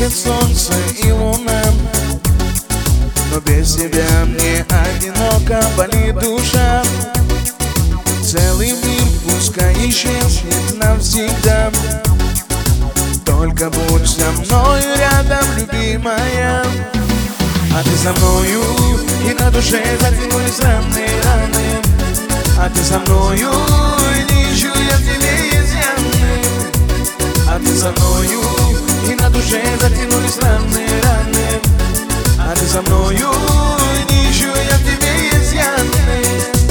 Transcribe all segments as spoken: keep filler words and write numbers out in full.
Светит солнце и луна, но без тебя мне одиноко болит душа. Целый мир пускай исчезнет навсегда, только будь со мною рядом, любимая. А ты со мною, и на душе затянулись раны, раны. А ты со мною, и не ищу я в тебе изъяны. А ты со мною, и на душе затянулись раны, раны. А ты со мною, и не ищу я в тебе изъяны.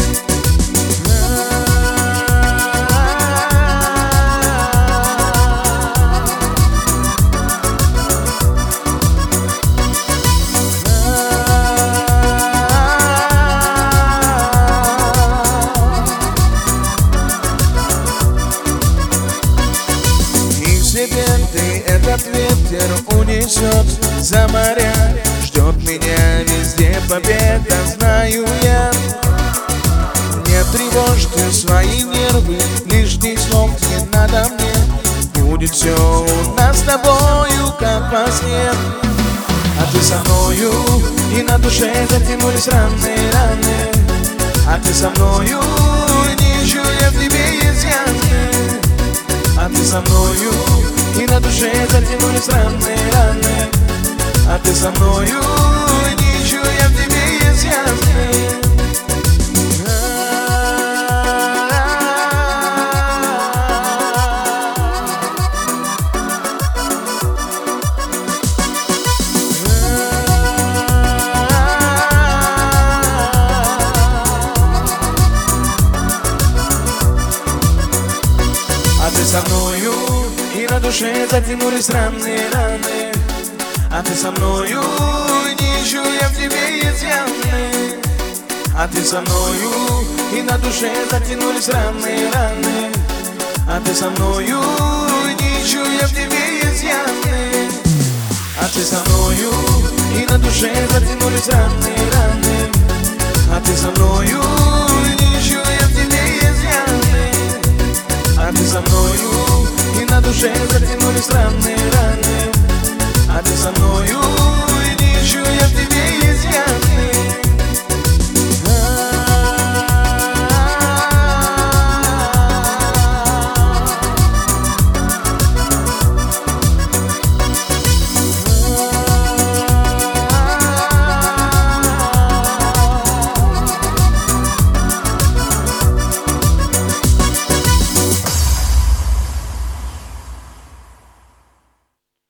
Ты этот ветер унесет за моря, ждет меня везде победа, знаю я. Не тревожь ты свои нервы, лишних слов не надо мне. Будет все у нас с тобою, как во сне. А ты со мною, и на душе затянулись раны, раны. А ты со мною, не ищу я в тебе изъяны. А ты со мною, и на душе затянулись раны, раны. А ты со мною, не ищу я в тебе изъяны. А ты со мною, и на душе затянулись раны, раны. А ты со мною, не ищу я в тебе изъяны. А ты со мною, и на душе затянулись раны, раны. А ты со мною, не ищу я в тебе изъяны. А ты со мною, и на душе затянулись раны, раны. А ты со мною, не ищу я в тебе изъяны. А ты со мною, и на душе затянулись раны.